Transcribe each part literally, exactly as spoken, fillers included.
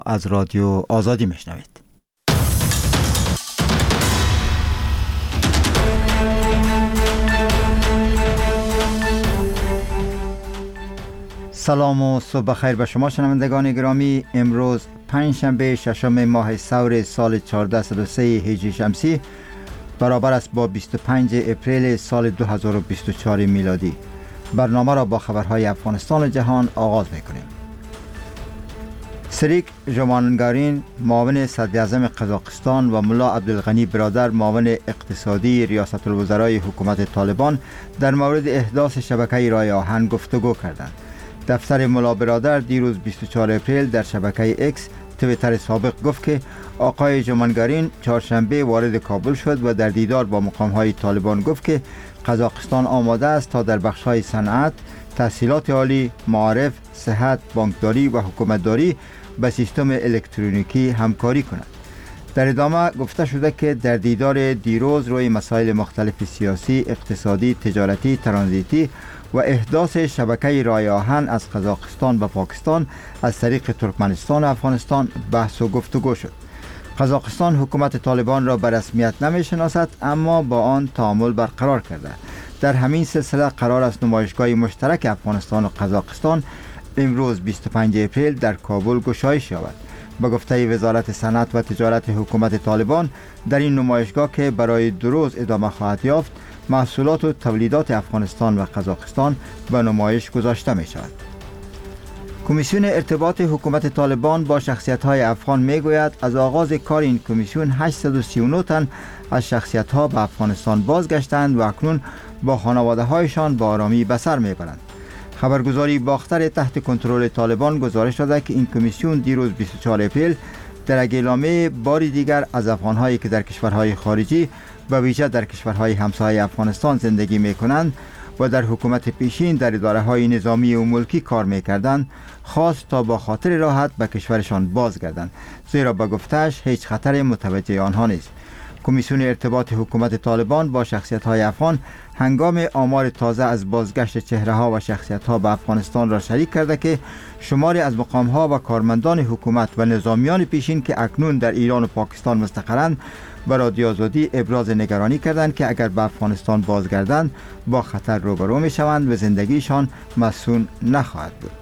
از رادیو آزادی میشنوید. سلام و صبح بخیر به شما شنوندگان گرامی. امروز پنجشنبه ششم ماه ثور سال چهارده صد و سه هجری شمسی برابر است با بیست و پنج اپریل سال دو هزار و بیست و چهار میلادی. برنامه را با خبرهای افغانستان و جهان آغاز میکنیم. سریک ژومانگارین معاون صدراعظم قزاقستان و ملا عبدالغنی برادر معاون اقتصادی ریاست الوزرای حکومت طالبان در مورد احداث شبکه رای آهن گفتگو کردند. دفتر ملا برادر دیروز بیست و چهار اپریل در شبکه اکس تویتر سابق گفت که آقای ژومانگارین چهارشنبه وارد کابل شد و در دیدار با مقام‌های طالبان گفت که قزاقستان آماده است تا در بخش‌های صنعت، تحصیلات عالی، معارف، صحت، بانکداری و حکومتداری به سیستم الکترونیکی همکاری کند. در ادامه گفته شده که در دیدار دیروز روی مسائل مختلف سیاسی، اقتصادی، تجارتی، ترانزیتی و احداث شبکه رای آهن از قزاقستان به پاکستان از طریق ترکمنستان و افغانستان بحث و گفتگو شد. قزاقستان حکومت طالبان را به رسمیت نمی شناسد، اما با آن تعامل برقرار کرده. در همین سلسله قرار است نمایشگاه مشترک افغانستان و قزاقستان امروز بیست و پنج اپریل در کابل گشایش یابد. به گفته وزارت صنعت و تجارت حکومت طالبان، در این نمایشگاه که برای دو روز ادامه خواهد یافت، محصولات و تولیدات افغانستان و قزاقستان به نمایش گذاشته می شود. کمیسیون ارتباط حکومت طالبان با شخصیت‌های افغان می‌گوید از آغاز کار این کمیسیون هشتصد و سی و نه تن از شخصیت‌ها به افغانستان بازگشتند و اکنون با خانواده‌هایشان با آرامی به سر می‌برند. خبرگزاری باختر تحت کنترل طالبان گزارش داده که این کمیسیون دیروز بیست و چهار اپریل در اعلامیه باری دیگر از افغان‌هایی که در کشورهای خارجی و ویژه در کشورهای همسایه افغانستان زندگی می‌کنند و در حکومت پیشین در اداره‌های نظامی و ملکی کار می‌کردند خواست تا با خاطر راحت به کشورشان بازگردند، زیرا به گفته‌اش هیچ خطر متوجه آنها نیست. کمیسیون ارتباط حکومت طالبان با شخصیت‌های افغان هنگام آمار تازه از بازگشت چهره‌ها و شخصیت‌ها به افغانستان را شریک کرده که شماری از مقام‌ها و کارمندان حکومت و نظامیان پیشین که اکنون در ایران و پاکستان مستقرند به رادیو آزادی ابراز نگرانی کردند که اگر به افغانستان بازگردند با خطر روبرو می‌شوند و زندگیشان مسئول نخواهد بود.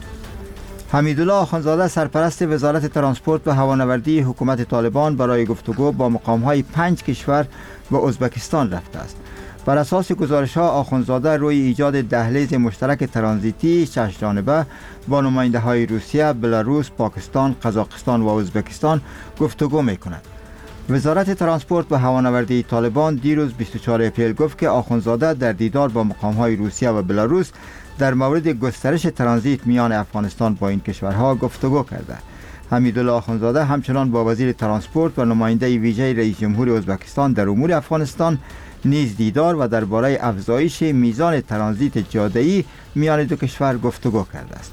حمیدالله آخوندزاده سرپرست وزارت ترانسپورت و هوانوردی حکومت طالبان برای گفتگو با مقام‌های پنج کشور و ازبکستان رفته است. بر اساس گزارش‌ها آخوندزاده روی ایجاد دهلیز مشترک ترانزیتی شش جانبه با نماینده‌های روسیه، بلاروس، پاکستان، قزاقستان و ازبکستان گفتگو می‌کند. وزارت ترانسپورت و هوانوردی طالبان دیروز بیست و چهار اپریل گفت که آخوندزاده در دیدار با مقام‌های روسیه و بلاروس در مورد گسترش ترانزیت میان افغانستان با این کشورها گفتگو کرده. حمیدالله آخوندزاده همچنان با وزیر ترانسپورت و نماینده ویژه رئیس جمهور ازبکستان در امور افغانستان نیز دیدار و درباره افزایش میزان ترانزیت جاده‌ای میان دو کشور گفتگو کرده است.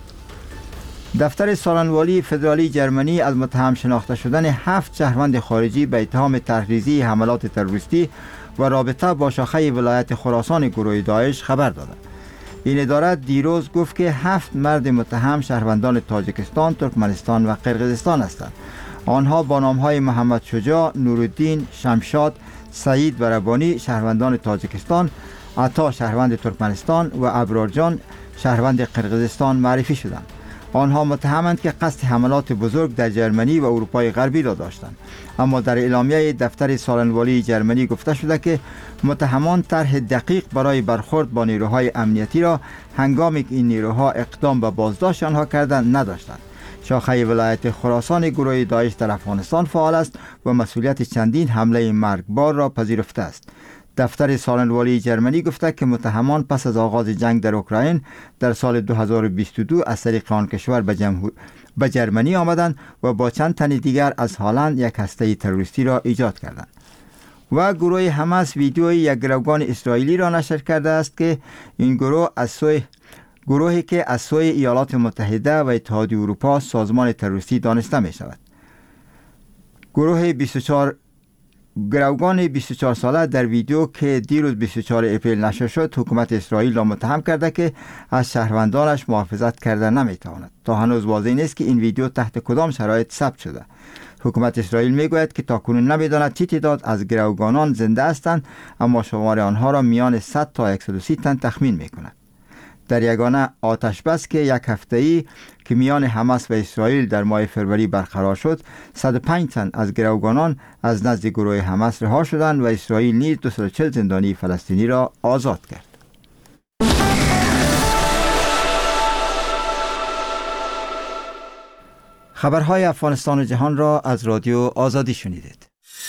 دفتر سالنوالی فدرالی جرمنی از متهم شناخته شدن هفت شهروند خارجی به اتهام تحریضی حملات تروریستی و رابطه با شاخه ولایت خراسان گروه داعش خبر داده. این اداره دیروز گفت که هفت مرد متهم شهروندان تاجیکستان، ترکمنستان و قرقیزستان هستند. آنها با نام‌های محمد شجاع، نورالدین، شمشاد، سعید و ربانی شهروندان تاجیکستان، عطا شهروند ترکمنستان و ابرارجان شهروند قرقیزستان معرفی شدند. آنها متهمند که قصد حملات بزرگ در جرمنی و اروپای غربی را داشتند، اما در اعلامیه دفتر سالنوالی جرمنی گفته شده که متهمان طرح دقیق برای برخورد با نیروهای امنیتی را هنگامی که این نیروها اقدام به بازداشت آنها کردند نداشتند. شاخه ولایت خراسان گروه داعش در افغانستان فعال است و مسئولیت چندین حمله مرگبار را پذیرفته است. دفتر سالنوالی جرمنی گفته که متهمان پس از آغاز جنگ در اوکراین در سال دو هزار و بیست و دو از طریق آن کشور به جمهور به جرمنی آمدند و با چند تن دیگر از هالند یک هسته تروریستی را ایجاد کردند. و گروه حماس ویدیوی یک گروگان اسرائیلی را نشر کرده است که این گروه از سوی گروهی که از سوی ایالات متحده و اتحادیه اروپا سازمان تروریستی دانسته می شود. گروه بیست و چهار گروگان بیست و چهار ساله در ویدیو که دیروز بیست و چهارم اپریل نشر شد حکومت اسرائیل را متهم کرده که از شهروندانش محافظت کرده نمیتواند. تا هنوز واضح نیست که این ویدیو تحت کدام شرایط ثبت شده. حکومت اسرائیل میگوید که تاکنون نمیداند چه تعداد از گروگانان زنده هستند، اما شمار آنها را میان صد تا صد و سی تن تخمین میکند. در یگانه آتش بس که یک هفته‌ای که میان حماس و اسرائیل در ماه فروری برقرار شد، صد و پنج تن از گروگانان از نزد گروه حماس رها شدند و اسرائیل نیز دویست و چهل زندانی فلسطینی را آزاد کرد. خبرهای افغانستان و جهان را از رادیو آزادی شنیدید.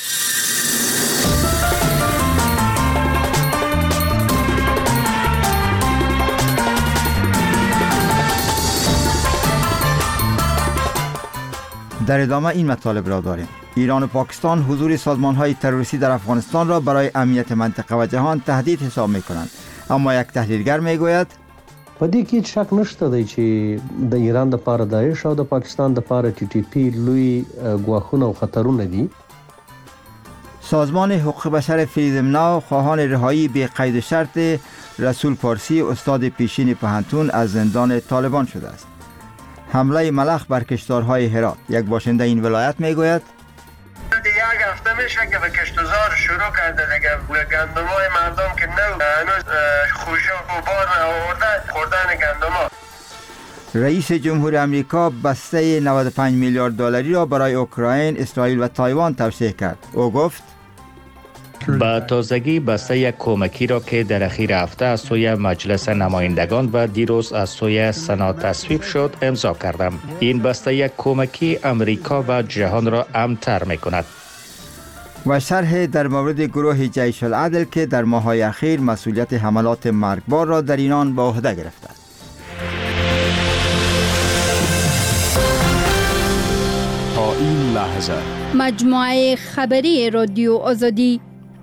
در ادامه این مطالب را داریم. ایران و پاکستان حضور سازمان‌های تروریستی در افغانستان را برای امنیت منطقه و جهان تهدید حساب می‌کنند، اما یک تحلیلگر می‌گوید په دې کې هیڅ شک نشته دی چې د ایران د پاره داعش او د پاکستان د پاره ټي ټي پی لوی ګواښونه او خطرونه دي. سازمان حقوق بشر فیلمنا خواهان رهایی به قید و شرط رسول پارسی استاد پیشین پوهنتون از زندان طالبان شده است. حمله ملخ بر کشتزارهای هرات. یک باشنده این ولایت میگوید یک هفته میشه که به کشتزار شروع کرده دیگه. گندمای مردم که نو هنوز خوشه و بار آورده خوردن گندما. رئیس جمهور امریکا بسته نود و پنج میلیارد دلاری را برای اوکراین، اسرائیل و تایوان توشیح کرد. او گفت با تازگی بسته یک کمکی را که در اخیر هفته از سوی مجلس نمایندگان و دیروز از سوی سنا تصویب شد امضا کردم. این بسته یک کمکی امریکا و جهان را امن‌تر می‌کند. و شرح در مورد گروه جیش العدل که در ماه‌های اخیر مسئولیت حملات مرگبار را در ایران به عهده گرفته است. تا این لحظه مجموعه خبری رادیو آزادی.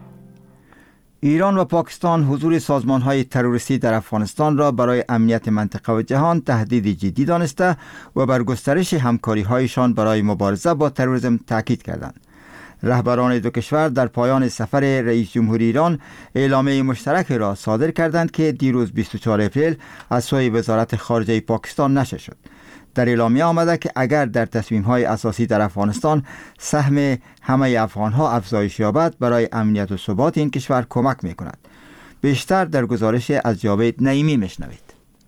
ایران و پاکستان حضور سازمان‌های تروریستی در افغانستان را برای امنیت منطقه و جهان تهدید جدی دانسته و بر گسترش همکاری‌هایشان برای مبارزه با تروریسم تاکید کردند. رهبران دو کشور در پایان سفر رئیس جمهور ایران اعلامیه مشترک را صادر کردند که دیروز بیست و چهارم اپریل از سوی وزارت خارجه پاکستان نشر شد. در اعلامیه آمده که اگر در تصمیم‌های اساسی در افغانستان سهم همه افغان‌ها افزایش یابد، برای امنیت و ثبات این کشور کمک می‌کند. بیشتر در گزارش از جاوید نعیمی میشنوید.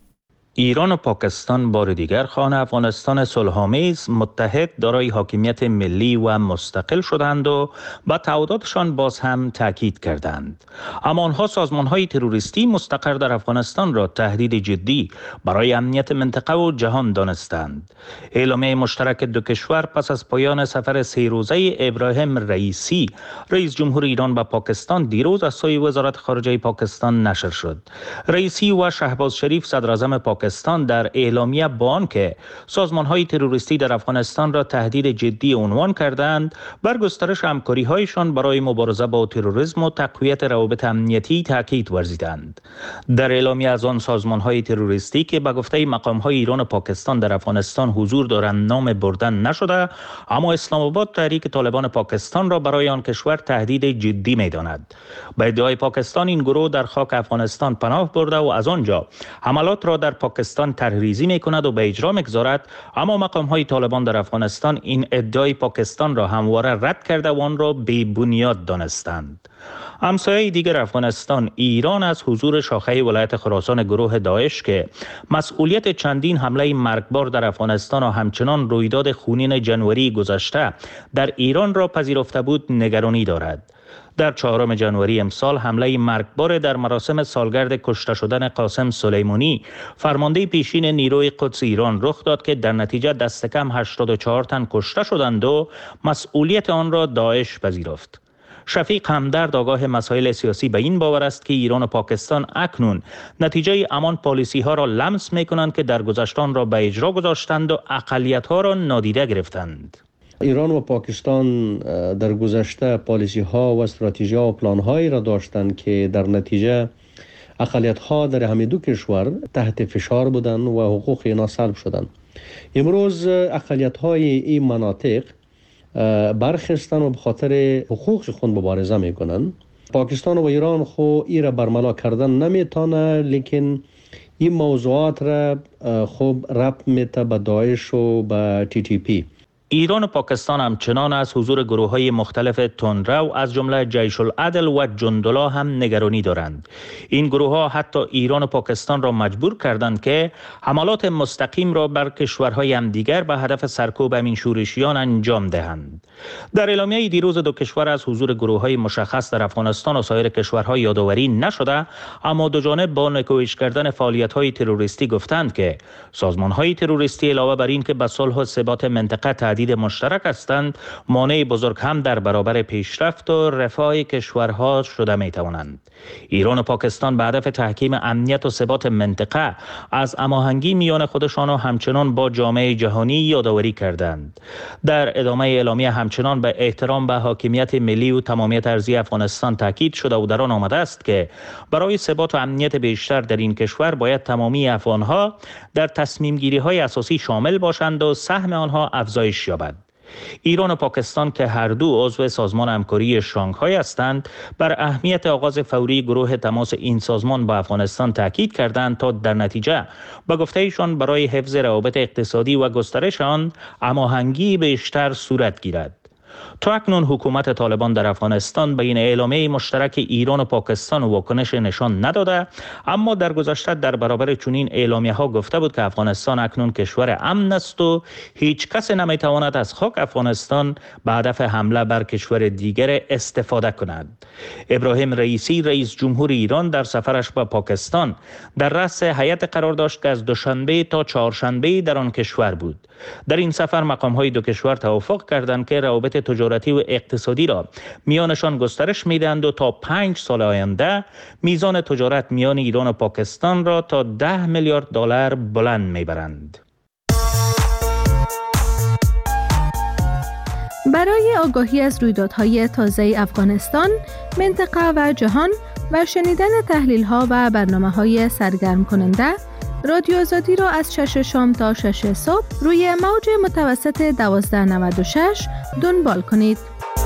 ایران و پاکستان بار دیگر خواهان افغانستان صلح‌آمیز متحد دارای حاکمیت ملی و مستقل شدند و با تعهداتشان باز هم تاکید کردند. اما آنها سازمان‌های تروریستی مستقر در افغانستان را تهدید جدی برای امنیت منطقه و جهان دانستند. اعلامیه مشترک دو کشور پس از پایان سفر سه روزه ابراهیم رئیسی رئیس جمهور ایران و پاکستان دیروز از سوی وزارت خارجه پاکستان نشر شد. رئیسی و شهباز شریف صدر اعظم پاکستان در اعلامیه بیان که سازمان‌های تروریستی در افغانستان را تهدید جدی عنوان کردند، بر گسترش همکاری‌هایشان برای مبارزه با تروریسم و تقویت روابط امنیتی تاکید ورزیدند. در اعلامیه از آن سازمان‌های تروریستی که به گفته مقام‌های ایران و پاکستان در افغانستان حضور دارند نام بردن نشده، اما اسلام آباد تحریک طالبان پاکستان را برای آن کشور تهدید جدی می‌داند. به ادعای پاکستان این گروه در خاک افغانستان پناه برده و از آنجا حملات را در پاکستان طرحریزی می‌کند و به اجرا می‌گذارد، اما مقام‌های طالبان در افغانستان این ادعای پاکستان را همواره رد کرده و آن را بی بنیاد دانستند. همسایه دیگر افغانستان ایران از حضور شاخه ولایت خراسان گروه داعش که مسئولیت چندین حمله مرگبار در افغانستان و همچنان رویداد خونین جنوری گذشته در ایران را پذیرفته بود نگرانی دارد. در چهارم ژانویه امسال حمله مرگبار در مراسم سالگرد کشته شدن قاسم سلیمانی فرمانده پیشین نیروی قدس ایران رخ داد که در نتیجه دست کم هشتاد و چهار تن کشته شدند و مسئولیت آن را داعش پذیرفت. شفیق همدرد آگاه مسائل سیاسی به این باور است که ایران و پاکستان اکنون نتیجه همان پالیسی ها را لمس می کنند که در گذشتان را به اجرا گذاشتند و اقلیت ها را نادیده گرفتند. ایران و پاکستان در گذشته پالیسی ها و استراتژی ها و پلان هایی را داشتند که در نتیجه اقلیت ها در همه دو کشور تحت فشار بودند و حقوق اینا سلب شدند. امروز اقلیت های این مناطق برخستن و به خاطر حقوق خود مبارزه میکنن. پاکستان و ایران خو ایره برملا کردن نمیتونه، لیکن این موضوعات را خوب ربط میته به داعش و به تی تی پی. ایران و پاکستان همچنان از حضور گروه‌های مختلف تندرو از جمله جیش العدل و جندلا هم نگرانی دارند. این گروه‌ها حتی ایران و پاکستان را مجبور کردند که حملات مستقیم را بر کشورهای همدیگر به هدف سرکوب همین شورشیان انجام دهند. در اعلامیه دیروز دو کشور از حضور گروه‌های مشخص در افغانستان و سایر کشورها یادآوری نشده، اما دو جانب با نکوهش کردن فعالیت‌های تروریستی گفتند که سازمان‌های تروریستی علاوه بر این که به صلح و ثبات منطقه تهدید مشترک هستند، مانع بزرگ هم در برابر پیشرفت و رفاه کشورها شده می توانند. ایران و پاکستان به هدف تحکیم امنیت و ثبات منطقه از هماهنگی میان خودشان و همچنان با جامعه جهانی یادآوری کردند. در ادامه اعلامیه همچنان به احترام به حاکمیت ملی و تمامیت ارضی افغانستان تاکید شده و در آن آمده است که برای ثبات و امنیت بیشتر در این کشور باید تمامی افغانها در تصمیم گیری های اساسی شامل باشند و سهم آنها افزایش یابد. ایران و پاکستان که هر دو عضو سازمان همکاری شانگهای هستند، بر اهمیت آغاز فوری گروه تماس این سازمان با افغانستان تاکید کردند تا در نتیجه به گفته ایشان برای حفظ روابط اقتصادی و گسترش آن هماهنگی بیشتر صورت گیرد. تا اکنون حکومت طالبان در افغانستان به این اعلامیه مشترک ایران و پاکستان واکنش نشان نداده، اما در گذشته در برابر چنین اعلامیه ها گفته بود که افغانستان اکنون کشور امن است و هیچ کس نمیتواند از خاک افغانستان به هدف حمله بر کشور دیگر استفاده کند. ابراهیم رئیسی رئیس جمهور ایران در سفرش به پاکستان در رأس هیئت قرار داشت که از دوشنبه تا چهارشنبه در آن کشور بود. در این سفر مقام‌های دو کشور توافق کردند که روابط تجارتی و اقتصادی را میانشان گسترش میدهند و تا پنج سال آینده میزان تجارت میان ایران و پاکستان را تا ده میلیارد دلار بلند میبرند. برای آگاهی از رویدادهای تازه افغانستان، منطقه و جهان و شنیدن تحلیل‌ها و برنامه‌های سرگرم کننده، رادیو آزادی را از شش شام تا شش صبح روی موج متوسط دوازده نود و شش دنبال کنید.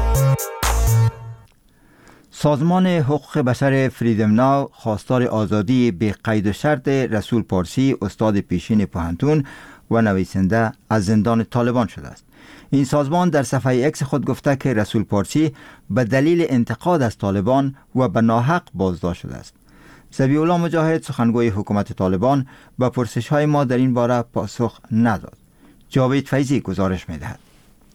سازمان حقوق بشر فریدم ناو خواستار آزادی به قید و شرط رسول پارسی، استاد پیشین پوهنتون و نویسنده، از زندان طالبان شده است. این سازمان در صفحه اکس خود گفته که رسول پارسی به دلیل انتقاد از طالبان و به ناحق بازداشت شده است. ذبیح الله مجاهد، سخنگوی حکومت طالبان، به پرسش های ما در این باره پاسخ نداد. جاوید فیضی گزارش می دهد.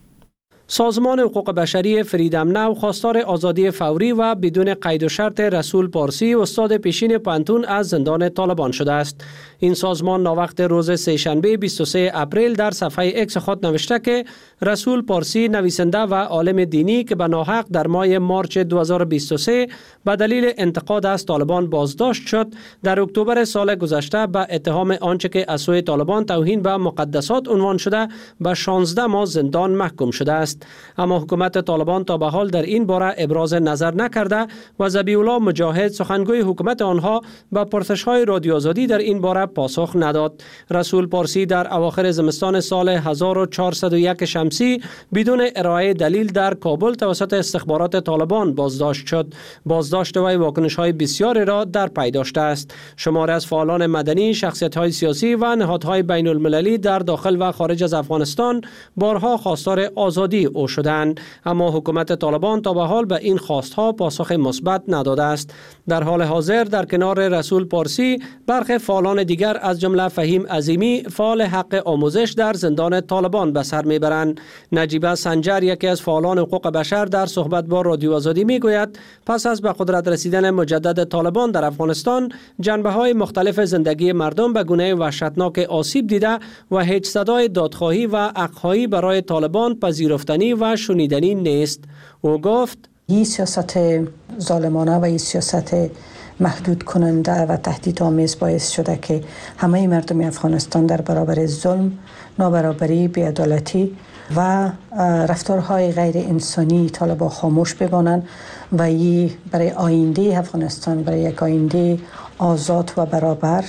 سازمان حقوق بشری فریدم ناو خواستار آزادی فوری و بدون قید و شرط رسول پارسی، استاد پیشین پوهنتون، از زندان طالبان شده است. این سازمان ناوقت روز سه‌شنبه بیست و سوم اپریل در صفحه اکس خود نوشته که رسول پارسی، نویسنده و عالم دینی که به ناحق در ماه مارچ دو هزار و بیست و سه به دلیل انتقاد از طالبان بازداشت شد، در اکتبر سال گذشته به اتهام آنچه که از سوی طالبان توهین به مقدسات عنوان شده به شانزده ماه زندان محکوم شده است. اما حکومت طالبان تا به حال در این باره ابراز نظر نکرده و ذبیح الله مجاهد، سخنگوی حکومت آنها، به پرسش‌های رادیو آزادی در این باره پاسخ نداد. رسول پارسی در اواخر زمستان سال هزار و چهارصد و یک شمسی بدون ارائه دلیل در کابل توسط استخبارات طالبان بازداشت شد. بازداشت وی واکنش‌های بسیاری را در پی داشته است. شماری از فعالان مدنی، شخصیت‌های سیاسی و نهادهای بین‌المللی در داخل و خارج از افغانستان بارها خواستار آزادی او شدند، اما حکومت طالبان تا به حال به این خواستها پاسخ مثبت نداده است. در حال حاضر در کنار رسول پارسی برخی فعالان دیگر از جمله فهیم عظیمی، فعال حق آموزش، در زندان طالبان به سر میبرند. نجیبه سنجر، یکی از فعالان حقوق بشر، در صحبت با رادیو آزادی میگوید پس از به قدرت رسیدن مجدد طالبان در افغانستان، جنبه‌های مختلف زندگی مردم به گونه وحشتناک آسیب دیده و هیچ صدای دادخواهی و حق‌خواهی برای طالبان پذیرفتنی و شنیدنی نیست. او گفت این سیاست ظالمانه و این سیاست محدود کننده و تهدیدآمیز باعث شده که همه مردم افغانستان در برابر ظلم، نابرابری، بی‌عدالتی و رفتارهای غیر انسانی طالبان خاموش بمانند و این برای آینده افغانستان، برای یک آینده آزاد و برابر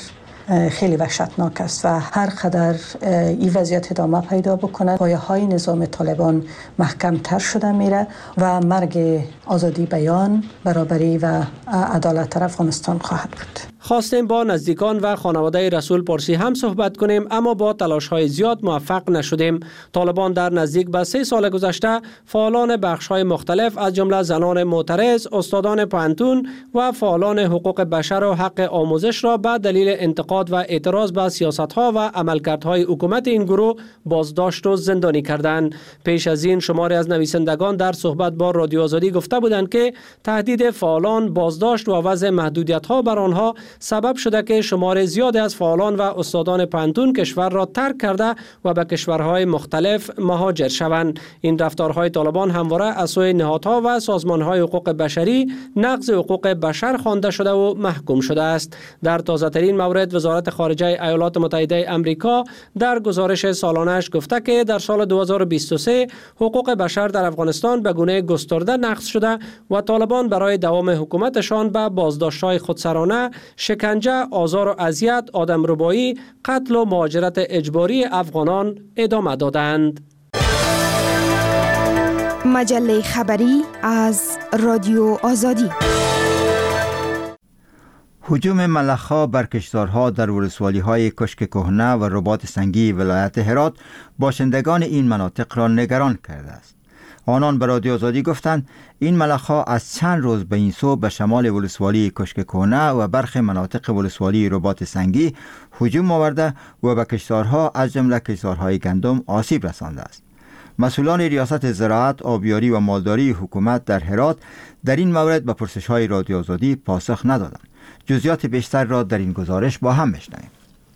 خیلی وحشتناک است و هر قدر این وضعیت ادامه پیدا بکنه پایه‌های نظام طالبان محکم تر شده میره و مرگ آزادی بیان، برابری و عدالت در افغانستان خواهد بود. خواستیم با نزدیکان و خانواده رسول پارسی هم صحبت کنیم، اما با تلاش‌های زیاد موفق نشدیم. طالبان در نزدیک به سه سال گذشته فعالان بخش‌های مختلف از جمله زنان معترض، استادان پانتون و فعالان حقوق بشر و حق آموزش را به دلیل انتقاد و اعتراض به سیاست‌ها و عملکردهای حکومت این گروه بازداشت و زندانی کردند. پیش از این شماری از نویسندگان در صحبت با رادیو آزادی گفته بودند که تهدید فعالان، بازداشت و وضع محدودیت‌ها بر آنها سبب شده که شمار زیادی از فعالان و استادان پانتون کشور را ترک کرده و به کشورهای مختلف مهاجر شوند. این رفتارهای طالبان همواره از سوی نهادها و سازمانهای حقوق بشری نقض حقوق بشر خوانده شده و محکوم شده است. در تازه‌ترین مورد وزارت خارجه ایالات متحده آمریکا در گزارش سالانه‌اش گفته که در سال دو هزار و بیست و سه حقوق بشر در افغانستان به گونه گسترده نقض شده و طالبان برای دوام حکومتشان به بازداشت‌های خودسرانه، شکنجه، آزار و اذیت، آدمربایی، قتل و مهاجرت اجباری افغانان ادامه دادند. مجله خبری از رادیو آزادی. هجوم ملخ‌ها بر کشتزارها در ولسوالی‌های کشک کهنه و رباط سنگی ولایت هرات باشندگان این مناطق را نگران کرده است. آنان به رادیو آزادی گفتند این ملخ‌ها از چند روز به این سو به شمال ولسوالی کشک کهنه و برخی مناطق ولسوالی رباط سنگی هجوم آورده و به کشتزارها از جمله کشتزارهای گندم آسیب رسانده است. مسئولان ریاست زراعت، آبیاری و مالداری حکومت در هرات در این مورد به پرسش‌های رادیو آزادی پاسخ ندادند. جزئیات بیشتر را در این گزارش با هم بشنویم.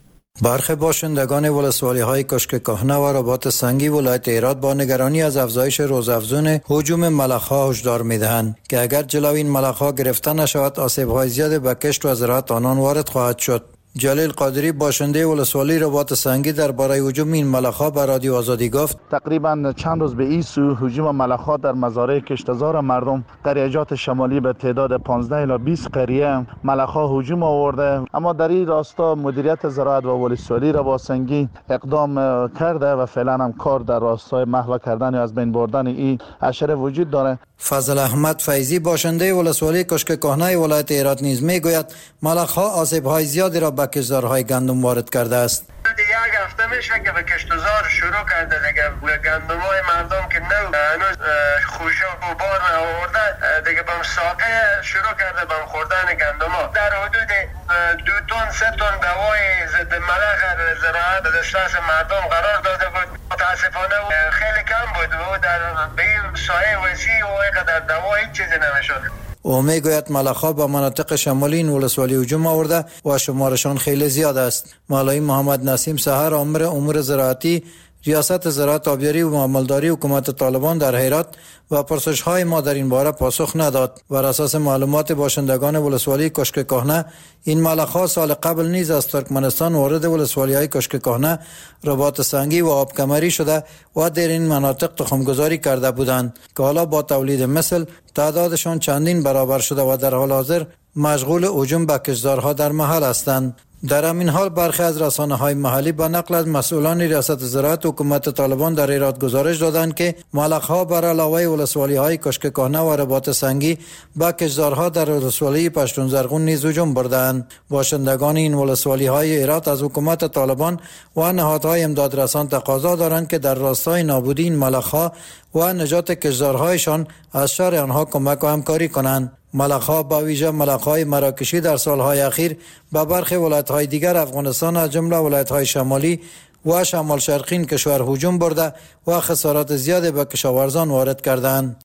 برخی باشندگان ولسوالی‌های کشک کهنه و رباط سنگی ولایت هرات با نگرانی از افزایش روزافزون هجوم ملخ‌ها هشدار می‌دهند که اگر جلوی این ملخ‌ها گرفته نشود آسیب‌های زیادی به کشت و زراعت آنان وارد خواهد شد. جلیل قادری باشنده ولسوالی رباط سنگی درباره هجوم این ملخ‌ها به رادیو آزادی گفت تقریبا چند روز به این سو هجوم ملخ‌ها در مزارع کشتزار مردم قریه‌جات شمالی به تعداد پانزده الی بیست قریه ملخ‌ها هجوم آورده، اما در این راستا مدیریت زراعت و ولسوالی رباط سنگی اقدام کرده و فعلا هم کار در راستای محو کردن یا از بین بردن این حشره وجود داره. فضل احمد فیضی باشنده ولسوالی کشک کهنه ولایت هرات نیز میگوید ملخ‌ها آسیب‌های زیادی را به کشتزارهای گندم وارد کرده است. یک هفته میشه که به کشتزار شروع کرده دیگه گندمای مردم که نو هنوز خوشه و بار نآورده دیگه بهم ساقه شروع کرده بهم خوردن گندما. در حدود دو تن سه تن دوای ضد ملخ زراعت دسترس مردم قرار داده بود. متاسفانه خیلی کم بود و در به این سایه وسیع و اینقدر دوا هیچ چیزی نمیشد. او میگوید ملخ‌ها به مناطق شمالی این ولسوالی هجوم آورده و شمارشان خیلی زیاد است. مولوی محمد نسیم سحر امر امور زراعتی ریاست زراعت، آبیاری و مالداری حکومت طالبان در هرات و پرسش‌های ما در این باره پاسخ نداد. بر اساس معلومات باشندگان ولسوالی کشک کهنه این ملخ‌ها سال قبل نیز از ترکمنستان وارد ولسوالی‌های کشک کهنه، رباط سنگی و آبکمری شده و در این مناطق تخمگذاری کرده بودند که حالا با تولید مثل تعدادشان چندین برابر شده و در حال حاضر مشغول هجوم به کشتزارها در محل هستند. در همین حال برخی از رسانه‌های محلی به نقل از مسئولان ریاست زراعت حکومت طالبان در هرات گزارش دادند که ملخ‌ها بر علاوه ولسوالی‌های کشک کهنه و رباط سنگی به کشتزارها در ولسوالی پشتون زرغون نیز هجوم بردند. باشندگان این ولسوالی‌های هرات از حکومت طالبان و نهادهای امدادرسان تقاضا دارند که در راستای نابودی این ملخ‌ها و نجات کشتزارهایشان از شر آنها کمک و همکاری کنند. ملخ‌ها با ویژه ملخ‌های مراکشی در سالهای اخیر به برخی ولایت‌های دیگر افغانستان از جمله ولایت‌های شمالی و شمال شرقی کشور هجوم برده و خسارات زیادی به کشاورزان وارد کردند.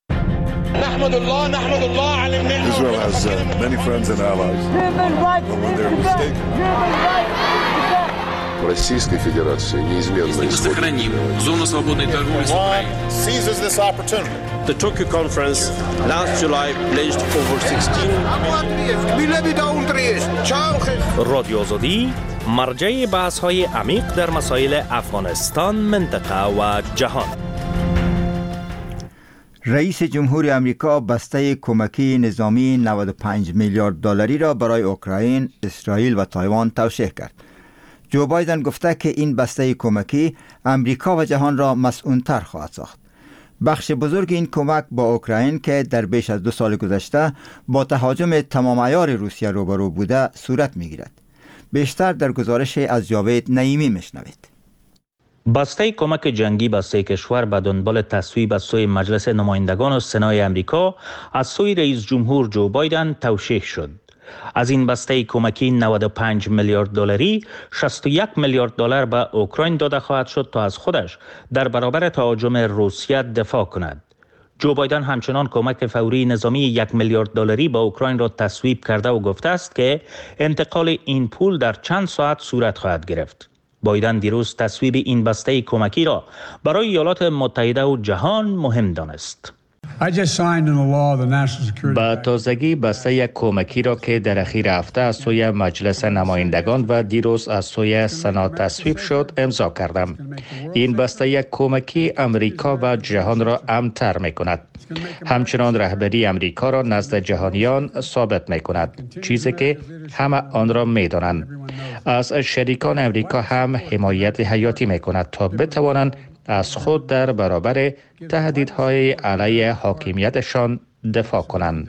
نحمد الله نحمد الله علی النعمة. Israel has uh, many friends and allies. But when they're mistaken. Российской Федерации неизменно мы сохраним зону свободной торговли с Украиной. Seizes this opportunity. The Tokyo conference last July pledged over sixteen رادیو آزادی مرجع بحث‌های عمیق در مسائل افغانستان، منطقه و جهان. رئیس جمهور آمریکا بسته کمکی نظامی نود و پنج میلیارد دلاری را برای اوکراین، اسرائیل و تایوان توشیح کرد. جو بایدن گفته که این بسته کمکی امریکا و جهان را مسئول‌تر خواهد ساخت. بخش بزرگ این کمک با اوکراین که در بیش از دو سال گذشته با تهاجم تمام عیار روسیه روبرو بوده صورت می‌گیرد. بیشتر در گزارش از جاوید نعیمی میشنوید. بسته کمک جنگی به سه کشور به دنبال تصویب از سوی مجلس نمایندگان و سنای امریکا از سوی رئیس جمهور جو بایدن توشیح شد. از این بسته کمکی نود و پنج میلیارد دلاری شصت و یک میلیارد دلار به اوکراین داده خواهد شد تا از خودش در برابر تهاجم روسیه دفاع کند. جو بایدن همچنان کمک فوری نظامی یک میلیارد دلاری به اوکراین را تصویب کرده و گفته است که انتقال این پول در چند ساعت صورت خواهد گرفت. بایدن دیروز تصویب این بسته کمکی را برای ایالات متحده و جهان مهم دانست. با تازگی بسته یک کمکی را که در اخیر هفته از سوی مجلس نمایندگان و دیروز از سوی سنا تصویب شد امضا کردم. این بسته یک کمکی امریکا و جهان را امن‌تر می کند. همچنان رهبری امریکا را نزد جهانیان ثابت می کند، چیزی که همه آن را می دانند. از شریکان امریکا هم حمایت حیاتی می کند تا بتوانند از خود در برابر تهدیدهای علیه حاکمیتشان دفاع کنند.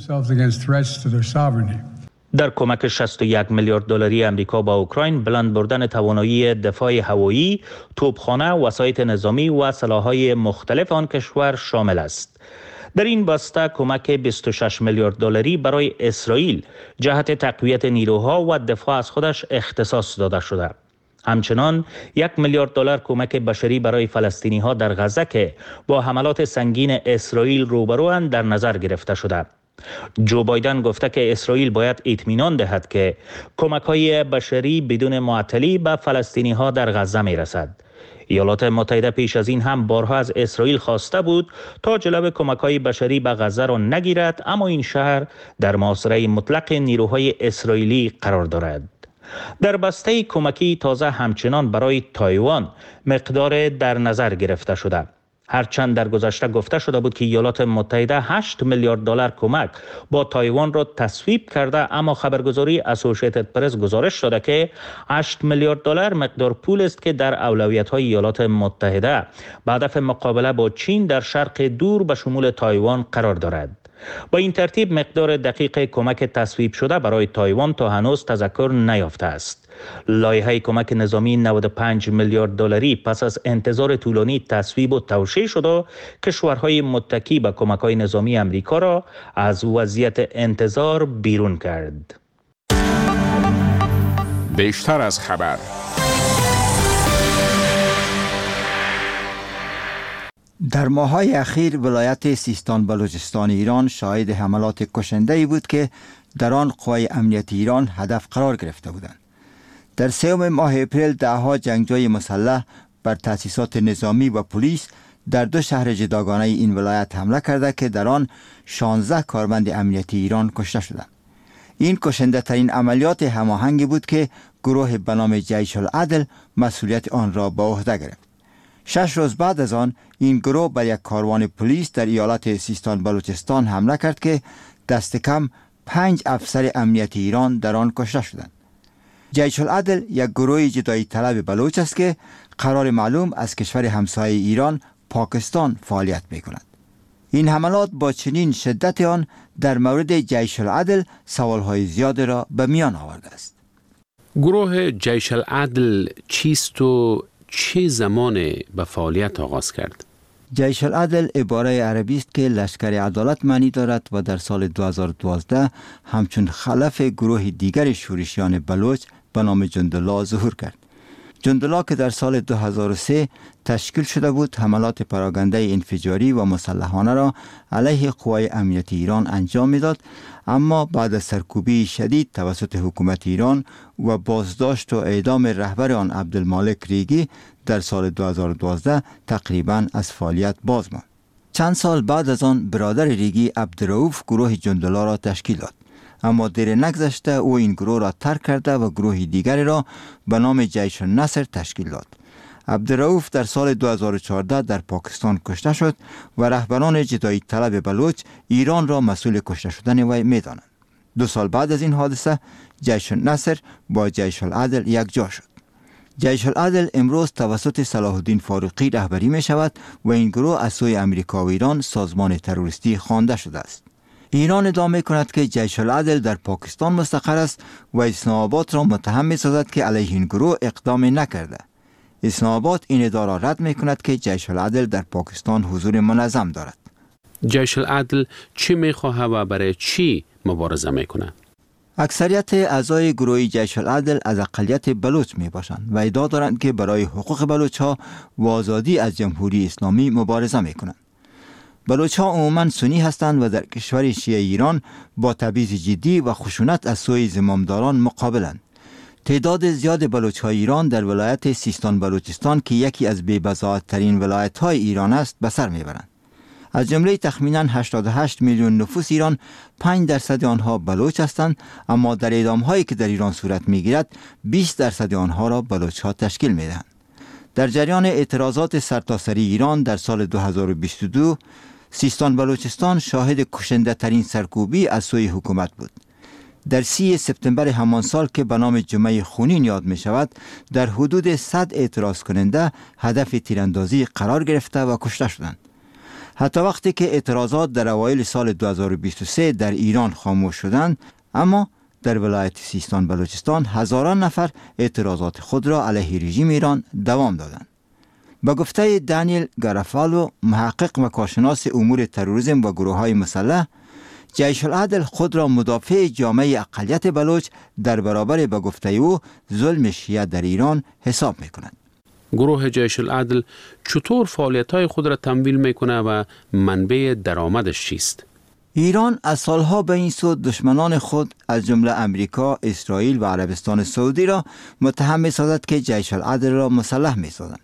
در کمک شصت و یک میلیارد دلاری امریکا با اوکراین بلند بردن توانایی دفاع هوایی، توپخانه، وسایط نظامی و سلاح‌های مختلف آن کشور شامل است. در این بسته کمک بیست و شش میلیارد دلاری برای اسرائیل جهت تقویت نیروها و دفاع از خودش اختصاص داده شده. همچنان یک میلیارد دلار کمک بشری برای فلسطینی ها در غزه که با حملات سنگین اسرائیل روبروند در نظر گرفته شده. جو بایدن گفته که اسرائیل باید اطمینان دهد که کمک های بشری بدون معطلی به فلسطینی ها در غزه می رسد. ایالات متحده پیش از این هم بارها از اسرائیل خواسته بود تا جلو کمک های بشری به غزه را نگیرد، اما این شهر در محاصره مطلق نیروهای اسرائیلی قرار دارد. در بسته کمکی تازه همچنان برای تایوان مقدار در نظر گرفته شده. هرچند در گذشته گفته شده بود که ایالات متحده هشت میلیارد دلار کمک با تایوان را تصویب کرده، اما خبرگزاری اسوسییتد پرس گزارش داده که هشت میلیارد دلار مقدار پول است که در اولویت‌های ایالات متحده به هدف مقابله با چین در شرق دور به شمول تایوان قرار دارد. با این ترتیب مقدار دقیق کمک تصویب شده برای تایوان تا هنوز تذکر نیافته است. لایحه کمک نظامی نود و پنج میلیارد دلاری پس از انتظار طولانی تصویب و توشیح شده، کشورهای متکی به کمک‌های نظامی امریکا را از وضعیت انتظار بیرون کرد. بیشتر از خبر. در ماه‌های اخیر ولایت سیستان بلوچستان ایران شاهد حملات کشنده‌ای بود که در آن قوای امنیتی ایران هدف قرار گرفته بودند. در سوم ماه اپریل دهها جنگجوی مسلح بر تأسیسات نظامی و پلیس در دو شهر جداگانه این ولایت حمله کرده که در آن شانزده کارمند امنیتی ایران کشته شدند. این کشنده ترین عملیات هماهنگی بود که گروه به نام جیش العدل مسئولیت آن را به عهده گرفت. شش روز بعد از آن این گروه به یک کاروان پلیس در ایالت سیستان بلوچستان حمله کرد که دست کم پنج افسر امنیتی ایران در آن کشته شدند. جیش العدل یک گروه جدایی طلب بلوچ است که قرار معلوم از کشور همسایه ایران پاکستان فعالیت می کند. این حملات با چنین شدت آن در مورد جیش العدل سوالهای زیاد را به میان آورده است. گروه جیش العدل چیست و چه زمان به فعالیت آغاز کرد؟ جیش العدل عباره عربی است که لشکر عدالت معنی دارد و در سال دو هزار و دوازده همچون خلف گروه دیگر شورشیان بلوچ به نام جندالله ظهور کرد. جندالله که در سال دو هزار و سه تشکیل شده بود، حملات پراگنده انفجاری و مسلحانه را علیه قوای امنیتی ایران انجام میداد، اما بعد از سرکوبی شدید توسط حکومت ایران و بازداشت و اعدام رهبر آن عبدالمالک ریگی در سال دو هزار و دوازده تقریباً از فعالیت باز ماند. چند سال بعد از آن برادر ریگی عبدالرؤوف گروه جندالله را تشکیل داد، اما دیر نگذشته او این گروه را ترک کرده و گروه دیگری را به نام جیش النصر تشکیل داد. عبدالرؤوف در سال دو هزار و چهارده در پاکستان کشته شد و رهبران جدایی طلب بلوچ ایران را مسئول کشته شدن وی می‌دانند. دو سال بعد از این حادثه جیش النصر با جیش العدل یک جا شد. جیش العدل امروز توسط صلاح الدین فاروقی رهبری می شود و این گروه از سوی امریکا و ایران سازمان تروریستی خوانده شده است. ایران ادعا می کند که جیش العدل در پاکستان مستقر است و اسلام آباد را متهم می سازد که علیه این گروه اقدام نکرده. اسلام آباد این ادعا را رد می کند که جیش العدل در پاکستان حضور منظم دارد. جیش العدل چی می خواهد و برای چی مبارزه می کند؟ اکثریت اعضای گروه جیش العدل از اقلیت بلوچ می باشند و ادعا دارند که برای حقوق بلوچ ها و آزادی از جمهوری اسلامی مبارزه می کنند. بلوچ ها عموماً سنی هستند و در کشور شیعه ایران با تبعیض جدی و خشونت از سوی زمامداران مقابلند. تعداد زیاد بلوچ های ایران در ولایت سیستان بلوچستان که یکی از بی‌بضاعت ترین ولایت های ایران است به سر می برند. از جمله تخمیناً هشتاد و هشت میلیون نفوس ایران، پنج درصد آنها بلوچ هستند، اما در اعدام هایی که در ایران صورت می گیرد بیست درصد آنها را بلوچ ها تشکیل می دهند. در جریان اعتراضات سرتاسری ایران در سال دو هزار و بیست و دو سیستان بلوچستان شاهد کشنده ترین سرکوبی از سوی حکومت بود. در سی سپتامبر همان سال که به نام جمعه خونین یاد می شود، در حدود صد اعتراض کننده هدف تیراندازی قرار گرفته و کشته شدند. حتی وقتی که اعتراضات در اوایل سال دو هزار و بیست و سه در ایران خاموش شدند، اما در ولایت سیستان بلوچستان هزاران نفر اعتراضات خود را علیه رژیم ایران دوام دادند. با گفته دانیل گارافالو، محقق و کارشناس امور تروریسم و گروه‌های مسلح، جیش العدل خود را مدافع جامعه اقلیت بلوچ در برابر با گفته او ظلم شیعه در ایران حساب می‌کند. گروه جیش العدل چطور فعالیت‌های خود را تمویل می‌کند و منبع درآمدش چیست؟ ایران از سالها به این سو دشمنان خود از جمله امریکا، اسرائیل و عربستان سعودی را متهم می‌سازد که جیش العدل را مسلح می‌سازند.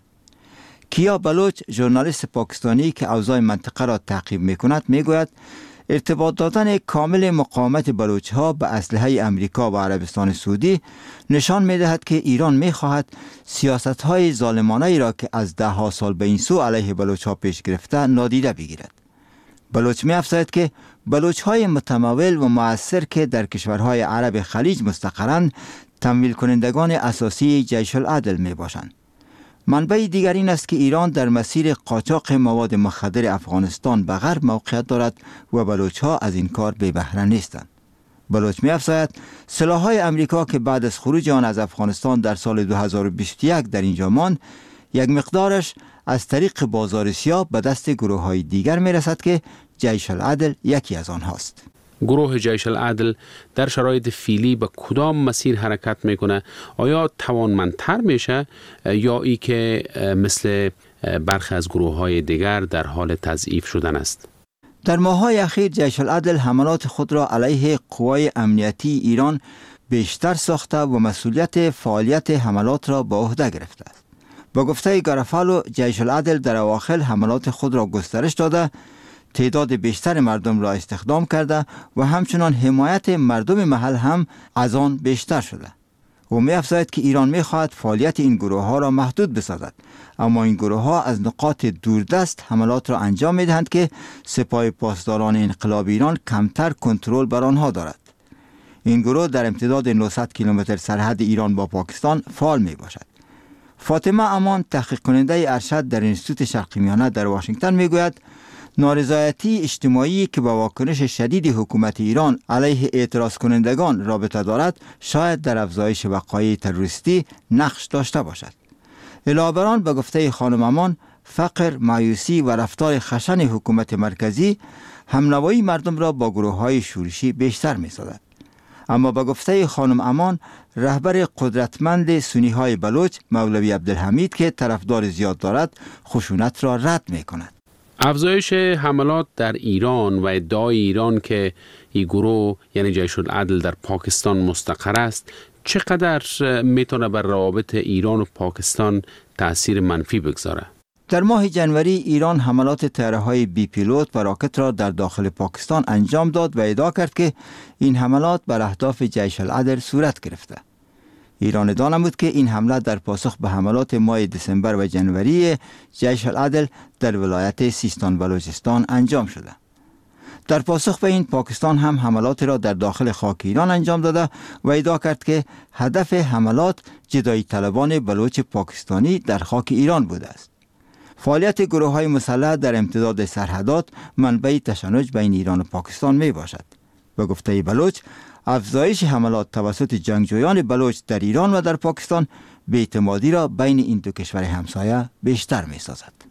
کیا بلوچ، ژورنالیست پاکستانی که اوضاع منطقه را تعقیب می‌کند، می‌گوید ارتباط دادن کامل مقاومت بلوچ ها به اسلحه امریکا و عربستان سعودی نشان می دهد که ایران می خواهد سیاست های ظالمانه ای را که از ده ها سال به این سو علیه بلوچ ها پیش گرفته نادیده بگیرد. بلوچ می افزاید که بلوچ های متمول و مؤثر که در کشورهای عرب خلیج مستقرند تمویل کنندگان اساسی جیش العدل می باشند. منبع دیگر این است که ایران در مسیر قاچاق مواد مخدر افغانستان به غرب موقعیت دارد و بلوچ ها از این کار بی بهره نیستند. بلوچ می افزاید سلاح‌های امریکا که بعد از خروج آن از افغانستان در سال دو هزار و بیست و یک در اینجا ماند، یک مقدارش از طریق بازار سیاه به دست گروه های دیگر می رسد که جیش العدل یکی از آنهاست. گروه جیش العدل در شرایط فعلی به کدام مسیر حرکت میکنه؟ آیا توانمندتر میشه یا ای که مثل برخی از گروه های دیگر در حال تضعیف شدن است؟ در ماه‌های اخیر جیش العدل حملات خود را علیه قوای امنیتی ایران بیشتر ساخته و مسئولیت فعالیت حملات را به عهده گرفته است. با گفته گارافالو، جیش العدل در اواخر حملات خود را گسترش داده، تعداد بیشتر مردم را استخدام کرده و همچنان حمایت مردم محل هم از آن بیشتر شده. او می افزاید که ایران می خواهد فعالیت این گروه ها را محدود بسازد، اما این گروه ها از نقاط دوردست حملات را انجام می دهند که سپاه پاسداران انقلاب ایران کمتر کنترل بر آنها دارد. این گروه در امتداد نهصد کیلومتر سرحد ایران با پاکستان فعال می باشد. فاطمه امان، تحقیق کننده ارشد در انستیتوت شرقی میانه در واشنگتن می گوید نارضایتی اجتماعی که با واکنش شدید حکومت ایران علیه اعتراض کنندگان رابطه دارد شاید در افزایش وقایع تروریستی نقش داشته باشد. علاوه بر آن، به گفته خانم امان، فقر، مایوسی و رفتار خشن حکومت مرکزی همنوایی مردم را با گروه‌های شورشی بیشتر می‌سازد. اما به گفته خانم امان، رهبر قدرتمند سنی‌های بلوچ مولوی عبدالحمید که طرفدار زیاد دارد خشونت را رد می‌کند. افزایش حملات در ایران و ادعای ایران که این گروه یعنی جیش العدل در پاکستان مستقر است چقدر میتونه بر روابط ایران و پاکستان تأثیر منفی بگذاره؟ در ماه جنوری ایران حملات طیاره‌های بی پیلوت و راکت را در داخل پاکستان انجام داد و ادعا کرد که این حملات بر اهداف جیش العدل صورت گرفته. ایران ادعا نمود که این حمله در پاسخ به حملات ماه دسامبر و جنوری جیش العدل در ولایت سیستان بلوچستان انجام شده. در پاسخ به این پاکستان هم حملات را در داخل خاک ایران انجام داده و ادعا کرد که هدف حملات جدایی طلبان بلوچ پاکستانی در خاک ایران بوده است. فعالیت گروه های مسلح در امتداد سرحدات منبع تشنج بین ایران و پاکستان می باشد. به گفته بلوچ، افزایش حملات توسط جنگجویان بلوچ در ایران و در پاکستان بی‌اعتمادی را بین این دو کشور همسایه بیشتر می سازد.